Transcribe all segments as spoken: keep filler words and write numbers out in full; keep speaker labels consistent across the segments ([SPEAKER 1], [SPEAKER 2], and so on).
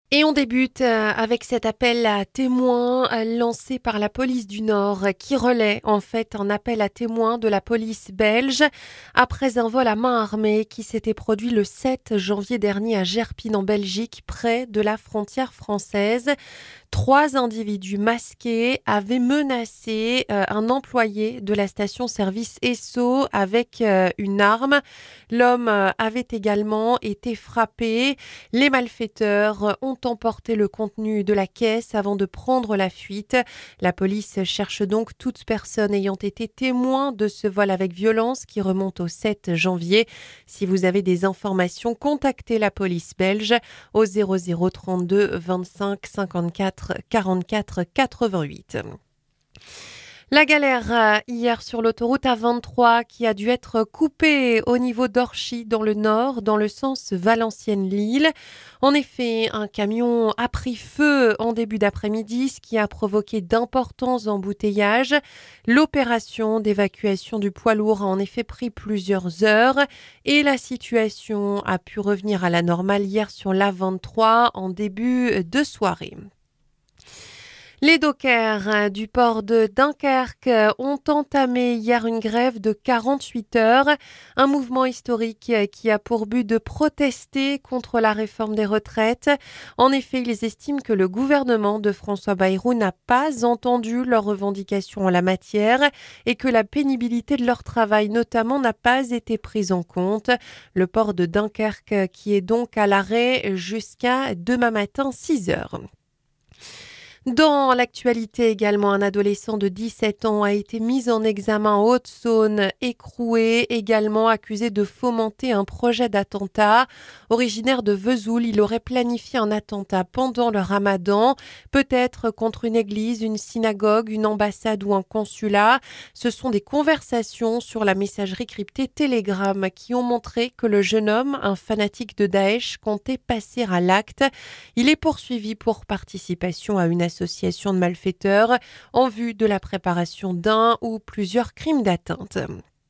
[SPEAKER 1] Et on débute euh, avec cet appel à témoins euh, lancé par la police du Nord euh, qui relaie en fait un appel à témoins de la police belge après un vol à main armée qui s'était produit le sept janvier dernier à Gerpine en Belgique près de la frontière française. Trois individus masqués avaient menacé euh, un employé de la station-service Esso avec euh, une arme. L'homme euh, avait également été frappé. Les malfaiteurs ont emporté le contenu de la caisse avant de prendre la fuite. La police cherche donc toute personne ayant été témoin de ce vol avec violence qui remonte au sept janvier. Si vous avez des informations, contactez la police belge au zéro zéro trente-deux vingt-cinq cinquante-quatre quarante-quatre quatre-vingt-huit. La galère euh, hier sur l'autoroute A vingt-trois qui a dû être coupée au niveau d'Orchy dans le nord, dans le sens Valenciennes-Lille. En effet, un camion a pris feu en début d'après-midi, ce qui a provoqué d'importants embouteillages. L'opération d'évacuation du poids lourd a en effet pris plusieurs heures et la situation a pu revenir à la normale hier sur l'A vingt-trois en début de soirée. Les dockers euh, du port de Dunkerque euh, ont entamé hier une grève de quarante-huit heures, un mouvement historique euh, qui a pour but de protester contre la réforme des retraites. En effet, ils estiment que le gouvernement de François Bayrou n'a pas entendu leurs revendications en la matière et que la pénibilité de leur travail notamment n'a pas été prise en compte. Le port de Dunkerque euh, qui est donc à l'arrêt jusqu'à demain matin six heures. Dans l'actualité également, un adolescent de dix-sept ans a été mis en examen en Haute-Saône, écroué, également accusé de fomenter un projet d'attentat. Originaire de Vesoul, il aurait planifié un attentat pendant le ramadan, peut-être contre une église, une synagogue, une ambassade ou un consulat. Ce sont des conversations sur la messagerie cryptée Telegram qui ont montré que le jeune homme, un fanatique de Daesh, comptait passer à l'acte. Il est poursuivi pour participation à une association de malfaiteurs en vue de la préparation d'un ou plusieurs crimes d'atteinte.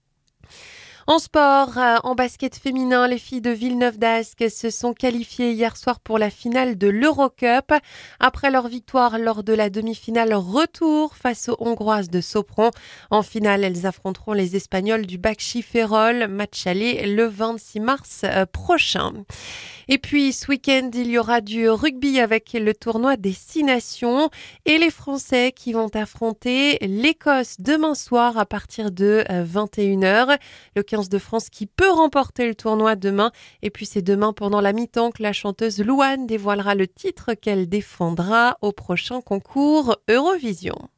[SPEAKER 1] En sport, euh, en basket féminin, les filles de Villeneuve d'Ascq se sont qualifiées hier soir pour la finale de l'Eurocup. Après leur victoire lors de la demi-finale retour face aux Hongroises de Sopron. En finale, elles affronteront les Espagnols du Bakchi Ferrol, match aller le vingt-six mars euh, prochain. Et puis ce week-end, il y aura du rugby avec le tournoi des Six Nations et les Français qui vont affronter l'Écosse demain soir à partir de vingt et une heures. Le quinze de France qui peut remporter le tournoi demain. Et puis c'est demain pendant la mi-temps que la chanteuse Louane dévoilera le titre qu'elle défendra au prochain concours Eurovision.